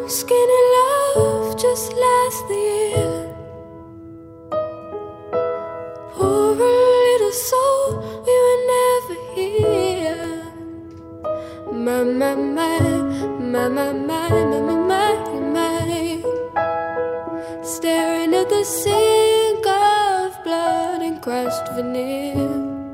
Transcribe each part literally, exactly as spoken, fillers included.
Skinny love just last the year. Poor little soul, we were never here. My, my, my, my, my, my, my, my, my. Staring at the sink of blood and crushed veneer.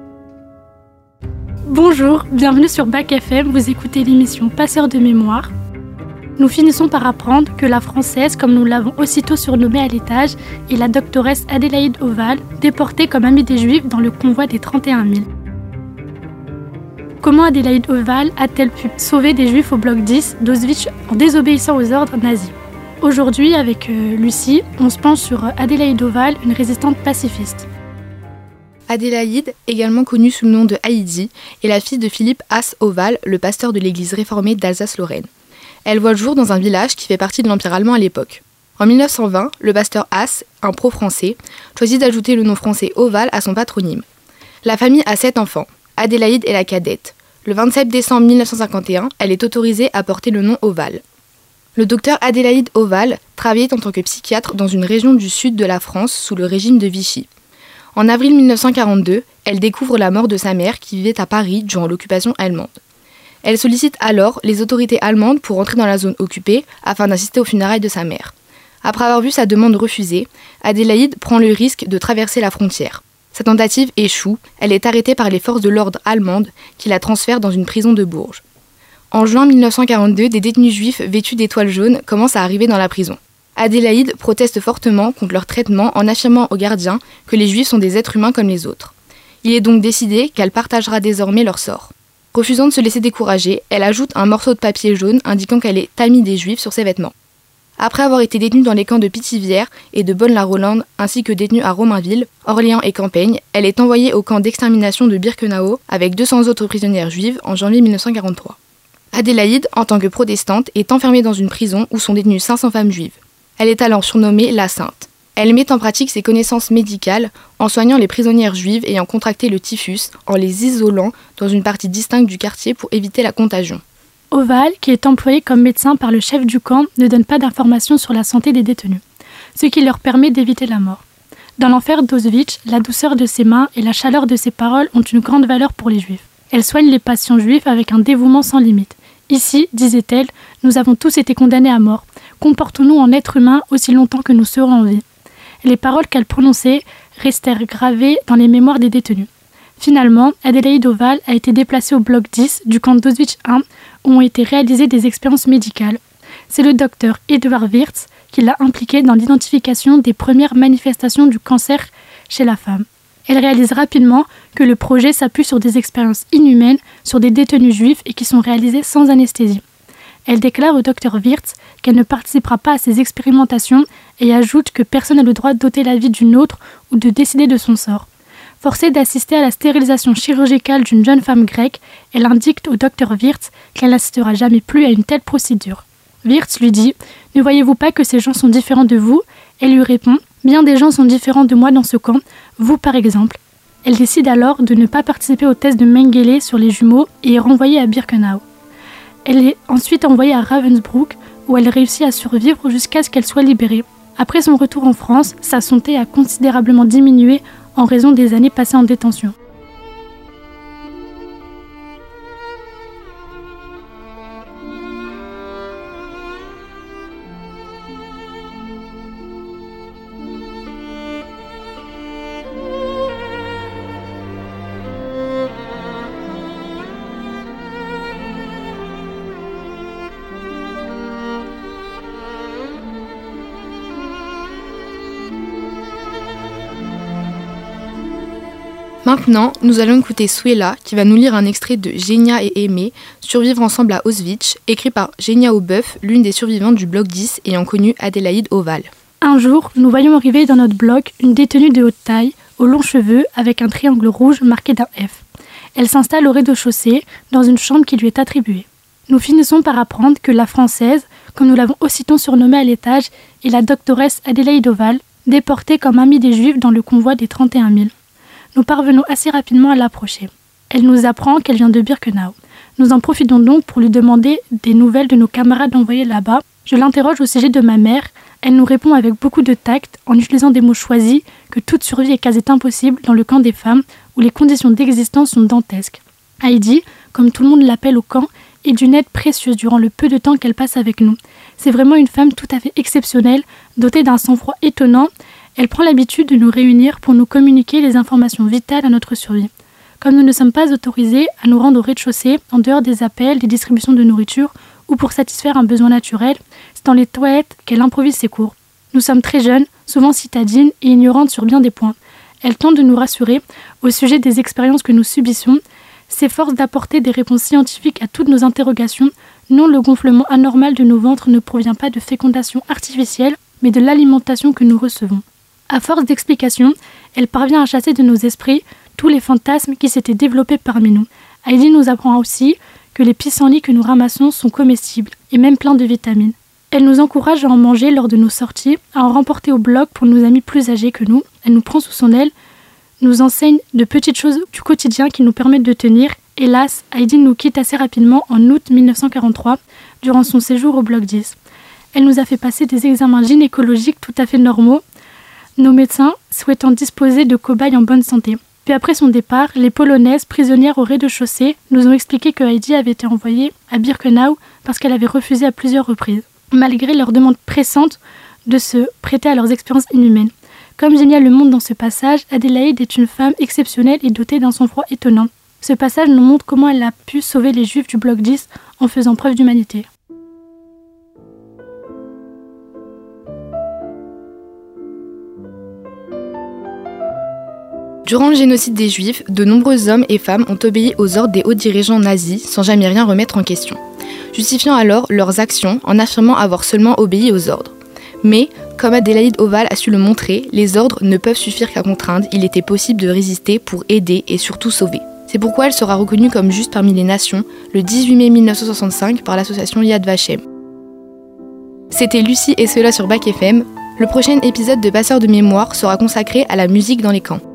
Bonjour, bienvenue sur Bac F M, vous écoutez l'émission Passeur de mémoire. Nous finissons par apprendre que la Française, comme nous l'avons aussitôt surnommée à l'étage, est la doctoresse Adélaïde Oval, déportée comme amie des Juifs dans le convoi des trente et un mille. Comment Adélaïde Oval a-t-elle pu sauver des Juifs au bloc dix d'Auschwitz en désobéissant aux ordres nazis ? Aujourd'hui, avec euh, Lucie, on se penche sur Adélaïde Oval, une résistante pacifiste. Adélaïde, également connue sous le nom de Heidi, est la fille de Philippe Haas Oval, le pasteur de l'église réformée d'Alsace-Lorraine. Elle voit le jour dans un village qui fait partie de l'Empire allemand à l'époque. En dix-neuf cent vingt, le pasteur Haas, un pro-français, choisit d'ajouter le nom français Oval à son patronyme. La famille a sept enfants. Adélaïde est la cadette. Le vingt-sept décembre mille neuf cent cinquante et un, elle est autorisée à porter le nom Oval. Le docteur Adélaïde Oval travaillait en tant que psychiatre dans une région du sud de la France sous le régime de Vichy. En avril mille neuf cent quarante-deux, elle découvre la mort de sa mère qui vivait à Paris durant l'occupation allemande. Elle sollicite alors les autorités allemandes pour entrer dans la zone occupée afin d'assister aux funérailles de sa mère. Après avoir vu sa demande refusée, Adélaïde prend le risque de traverser la frontière. Sa tentative échoue, elle est arrêtée par les forces de l'ordre allemandes qui la transfèrent dans une prison de Bourges. En juin mille neuf cent quarante-deux, des détenus juifs vêtus d'étoiles jaunes commencent à arriver dans la prison. Adélaïde proteste fortement contre leur traitement en affirmant aux gardiens que les juifs sont des êtres humains comme les autres. Il est donc décidé qu'elle partagera désormais leur sort. Refusant de se laisser décourager, elle ajoute un morceau de papier jaune indiquant qu'elle est amie des Juifs sur ses vêtements. Après avoir été détenue dans les camps de Pithiviers et de Bonne-la-Rolande, ainsi que détenue à Romainville, Orléans et Compiègne, elle est envoyée au camp d'extermination de Birkenau avec deux cents autres prisonnières juives en janvier mille neuf cent quarante-trois. Adélaïde, en tant que protestante, est enfermée dans une prison où sont détenues cinq cents femmes juives. Elle est alors surnommée la Sainte. Elle met en pratique ses connaissances médicales en soignant les prisonnières juives ayant contracté le typhus en les isolant dans une partie distincte du quartier pour éviter la contagion. Oval, qui est employé comme médecin par le chef du camp, ne donne pas d'informations sur la santé des détenus, ce qui leur permet d'éviter la mort. Dans l'enfer d'Auschwitz, la douceur de ses mains et la chaleur de ses paroles ont une grande valeur pour les Juifs. Elle soigne les patients juifs avec un dévouement sans limite. Ici, disait-elle, nous avons tous été condamnés à mort. Comportons-nous en êtres humains aussi longtemps que nous serons en vie. Les paroles qu'elle prononçait restèrent gravées dans les mémoires des détenus. Finalement, Adélaïde Oval a été déplacée au bloc dix du camp d'Auschwitz un où ont été réalisées des expériences médicales. C'est le docteur Eduard Wirtz qui l'a impliquée dans l'identification des premières manifestations du cancer chez la femme. Elle réalise rapidement que le projet s'appuie sur des expériences inhumaines sur des détenus juifs et qui sont réalisées sans anesthésie. Elle déclare au docteur Wirtz qu'elle ne participera pas à ces expérimentations et ajoute que personne n'a le droit d'ôter la vie d'une autre ou de décider de son sort. Forcée d'assister à la stérilisation chirurgicale d'une jeune femme grecque, elle indique au docteur Wirtz qu'elle n'assistera jamais plus à une telle procédure. Wirtz lui dit « Ne voyez-vous pas que ces gens sont différents de vous ?» Elle lui répond « Bien des gens sont différents de moi dans ce camp, vous par exemple. » Elle décide alors de ne pas participer au test de Mengele sur les jumeaux et est renvoyée à Birkenau. Elle est ensuite envoyée à Ravensbrück, où elle réussit à survivre jusqu'à ce qu'elle soit libérée. Après son retour en France, sa santé a considérablement diminué en raison des années passées en détention. Maintenant, nous allons écouter Suela qui va nous lire un extrait de Genia et Aimé, Survivre ensemble à Auschwitz, écrit par Genia Aubeuf, l'une des survivantes du bloc dix ayant connu Adélaïde Oval. Un jour, nous voyons arriver dans notre bloc une détenue de haute taille, aux longs cheveux, avec un triangle rouge marqué d'un F. Elle s'installe au rez-de-chaussée, dans une chambre qui lui est attribuée. Nous finissons par apprendre que la Française, comme nous l'avons aussitôt surnommée à l'étage, est la doctoresse Adélaïde Oval, déportée comme amie des Juifs dans le convoi des trente et un mille. Nous parvenons assez rapidement à l'approcher. Elle nous apprend qu'elle vient de Birkenau. Nous en profitons donc pour lui demander des nouvelles de nos camarades envoyés là-bas Je l'interroge au sujet de ma mère. Elle nous répond avec beaucoup de tact, en utilisant des mots choisis, que toute survie est quasi impossible dans le camp des femmes, où les conditions d'existence sont dantesques. Heidi, comme tout le monde l'appelle au camp, est d'une aide précieuse durant le peu de temps qu'elle passe avec nous. C'est vraiment une femme tout à fait exceptionnelle, dotée d'un sang-froid étonnant. Elle prend l'habitude de nous réunir pour nous communiquer les informations vitales à notre survie. Comme nous ne sommes pas autorisés à nous rendre au rez-de-chaussée, en dehors des appels, des distributions de nourriture ou pour satisfaire un besoin naturel, c'est dans les toilettes qu'elle improvise ses cours. Nous sommes très jeunes, souvent citadines et ignorantes sur bien des points. Elle tente de nous rassurer au sujet des expériences que nous subissons, s'efforce d'apporter des réponses scientifiques à toutes nos interrogations. Non, le gonflement anormal de nos ventres ne provient pas de fécondation artificielle, mais de l'alimentation que nous recevons. À force d'explications, elle parvient à chasser de nos esprits tous les fantasmes qui s'étaient développés parmi nous. Heidi nous apprend aussi que les pissenlits que nous ramassons sont comestibles et même pleins de vitamines. Elle nous encourage à en manger lors de nos sorties, à en remporter au bloc pour nos amis plus âgés que nous. Elle nous prend sous son aile, nous enseigne de petites choses du quotidien qui nous permettent de tenir. Hélas, Heidi nous quitte assez rapidement en août mille neuf cent quarante-trois, durant son séjour au bloc dix. Elle nous a fait passer des examens gynécologiques tout à fait normaux, nos médecins souhaitant disposer de cobayes en bonne santé. Puis après son départ, les Polonaises, prisonnières au rez-de-chaussée, nous ont expliqué que Heidi avait été envoyée à Birkenau parce qu'elle avait refusé à plusieurs reprises, malgré leur demande pressante de se prêter à leurs expériences inhumaines. Comme Génial le montre dans ce passage, Adélaïde est une femme exceptionnelle et dotée d'un sang-froid étonnant. Ce passage nous montre comment elle a pu sauver les Juifs du bloc dix en faisant preuve d'humanité. Durant le génocide des Juifs, de nombreux hommes et femmes ont obéi aux ordres des hauts dirigeants nazis sans jamais rien remettre en question, justifiant alors leurs actions en affirmant avoir seulement obéi aux ordres. Mais, comme Adélaïde Oval a su le montrer, les ordres ne peuvent suffire qu'à contraindre, il était possible de résister pour aider et surtout sauver. C'est pourquoi elle sera reconnue comme juste parmi les nations le dix-huit mai mille neuf cent soixante-cinq par l'association Yad Vashem. C'était Lucie et cela sur Bac F M. Le prochain épisode de Passeurs de mémoire sera consacré à la musique dans les camps.